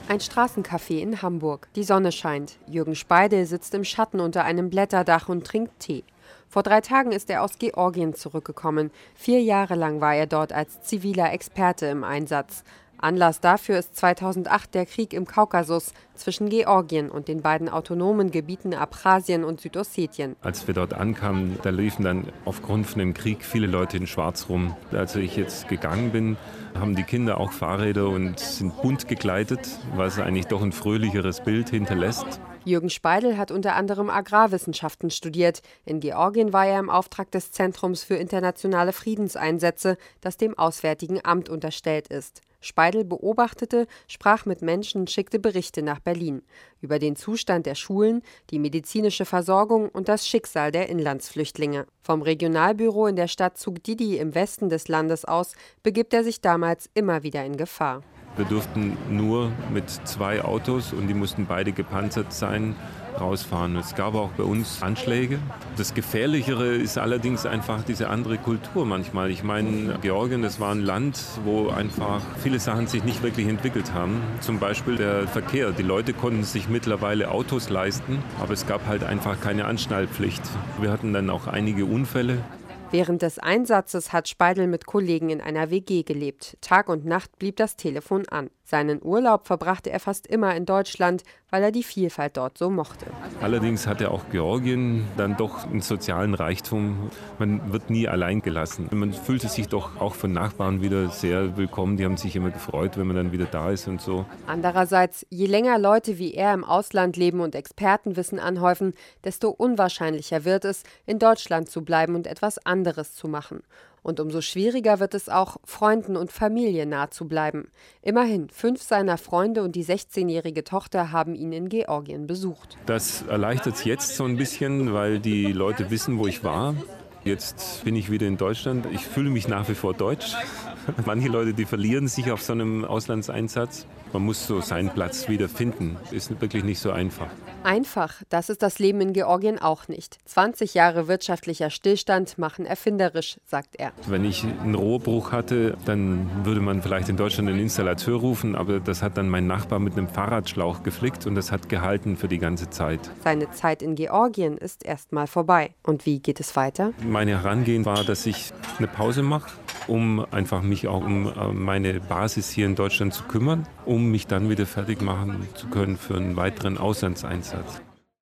Ein Straßencafé in Hamburg. Die Sonne scheint. Jürgen Speidel sitzt im Schatten unter einem Blätterdach und trinkt Tee. Vor 3 Tagen ist er aus Georgien zurückgekommen. 4 Jahre lang war er dort als ziviler Experte im Einsatz. Anlass dafür ist 2008 der Krieg im Kaukasus zwischen Georgien und den beiden autonomen Gebieten Abchasien und Südossetien. Als wir dort ankamen, da liefen dann aufgrund von dem Krieg viele Leute in Schwarz rum. Als ich jetzt gegangen bin, haben die Kinder auch Fahrräder und sind bunt gekleidet, was eigentlich doch ein fröhlicheres Bild hinterlässt. Jürgen Speidel hat unter anderem Agrarwissenschaften studiert. In Georgien war er im Auftrag des Zentrums für internationale Friedenseinsätze, das dem Auswärtigen Amt unterstellt ist. Speidel beobachtete, sprach mit Menschen, schickte Berichte nach Berlin über den Zustand der Schulen, die medizinische Versorgung und das Schicksal der Inlandsflüchtlinge. Vom Regionalbüro in der Stadt Zugdidi im Westen des Landes aus begibt er sich damals immer wieder in Gefahr. Wir durften nur mit 2 Autos, und die mussten beide gepanzert sein, rausfahren. Es gab auch bei uns Anschläge. Das Gefährlichere ist allerdings einfach diese andere Kultur manchmal. Ich meine, Georgien, das war ein Land, wo einfach viele Sachen sich nicht wirklich entwickelt haben. Zum Beispiel der Verkehr. Die Leute konnten sich mittlerweile Autos leisten, aber es gab halt einfach keine Anschnallpflicht. Wir hatten dann auch einige Unfälle. Während des Einsatzes hat Speidel mit Kollegen in einer WG gelebt. Tag und Nacht blieb das Telefon an. Seinen Urlaub verbrachte er fast immer in Deutschland, weil er die Vielfalt dort so mochte. Allerdings hatte auch Georgien dann doch einen sozialen Reichtum. Man wird nie allein gelassen. Man fühlte sich doch auch von Nachbarn wieder sehr willkommen. Die haben sich immer gefreut, wenn man dann wieder da ist und so. Andererseits, je länger Leute wie er im Ausland leben und Expertenwissen anhäufen, desto unwahrscheinlicher wird es, in Deutschland zu bleiben und etwas anderes zu machen. Und umso schwieriger wird es auch, Freunden und Familie nah zu bleiben. Immerhin, 5 seiner Freunde und die 16-jährige Tochter haben ihn in Georgien besucht. Das erleichtert es jetzt so ein bisschen, weil die Leute wissen, wo ich war. Jetzt bin ich wieder in Deutschland. Ich fühle mich nach wie vor deutsch. Manche Leute, die verlieren sich auf so einem Auslandseinsatz. Man muss so seinen Platz wieder finden. Ist wirklich nicht so einfach. Einfach, das ist das Leben in Georgien auch nicht. 20 Jahre wirtschaftlicher Stillstand machen erfinderisch, sagt er. Wenn ich einen Rohrbruch hatte, dann würde man vielleicht in Deutschland einen Installateur rufen, aber das hat dann mein Nachbar mit einem Fahrradschlauch geflickt und das hat gehalten für die ganze Zeit. Seine Zeit in Georgien ist erstmal vorbei. Und wie geht es weiter? Meine Herangehen war, dass ich eine Pause mache, um einfach mich auch um meine Basis hier in Deutschland zu kümmern, um mich dann wieder fertig machen zu können für einen weiteren Auslandseinsatz.